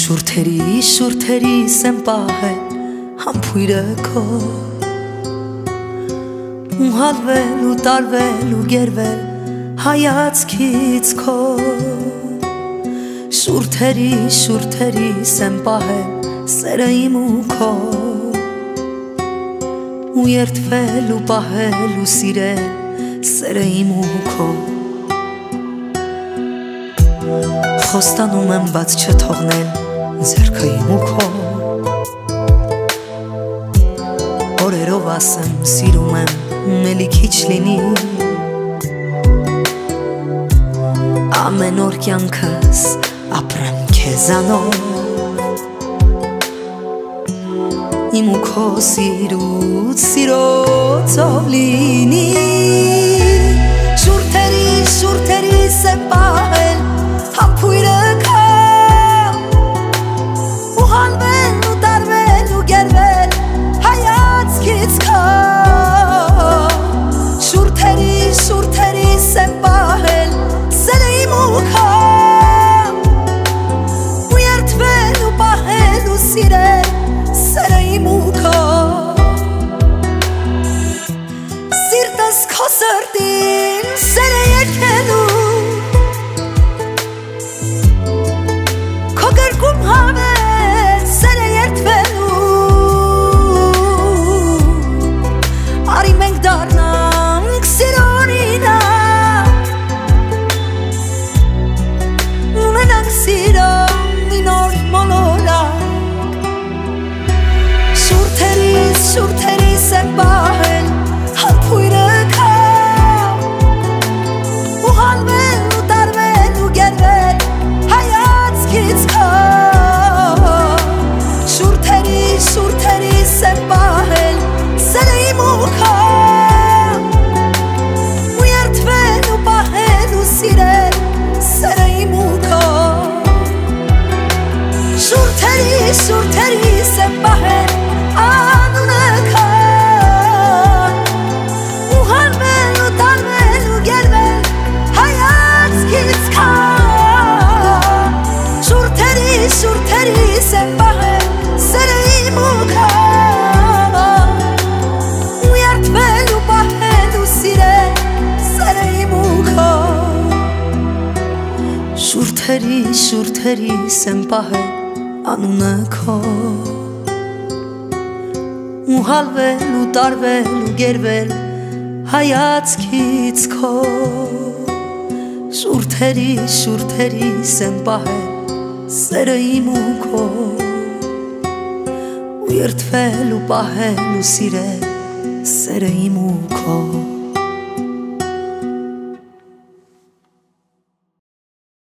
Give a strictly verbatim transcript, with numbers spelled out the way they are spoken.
Շուրթերի, շուրթերիս եմ պահել համբույրը քո ու հալվել ու տարվել ու գերվել հայացքից քո Շուրթերի, շուրթերիս եմ պահել սերը իմ ու քո ու երդվել ու պահել ու սիրել սերը իմ ու քո Խոստանում եմ բաց չթողնել ձեռքը իմ ու քո Օրերով ասեմ սիրում եմ ելի քիչ լինի Ամեն օր կյանքս ապրեմ քեզանով Իմ ու քո սիրուց սիրոցով լինի Շուրթերի, շուրթերիս եմ պահել համբույրը քո ու հալվել ու տարվել ու գերվել հայացքից քո Շուրթերի, շուրթերիս եմ պահել սերը իմ ու քո ու երդվել ու պահել ու սիրել սերը իմ ու քո Սիրտս քո սրտին սեր է երգելու Քո գրկում հավես սեր է երդվելու Արի մենք դառնանք սիրօրինակ Ունենանք սիրո մի նոր մոլորակ Շուրթերիս, շուրթերիս եմ պահել համբույրը քո ու հալվել ու տարվել ու գերվել հայացքից քո Շուրթերիս, շուրթերիս եմ պահել սերը իմ ու քո ու երդվել ու պահել ու սիրել սերը իմ ու քո Շուրթերիս, շուրթերիս եմ պահել անունը քո ու հալվել ու տարվել ու գերվել հայացքից քո Շուրթերիս, շուրթերիս եմ պահել սերը իմ ու քո ու երդվել ու պահել ու սիրել սերը իմ ու քո Շուրթերիս, շուրթերիս եմ պահել անունը քո ու հալվել ու տարվել ու գերվել հայացքից քո Շուրթերիս, շուրթերիս եմ պահել սերը իմ ու քո ու երդվել ու պահել ու սիրել սերը իմ ու քո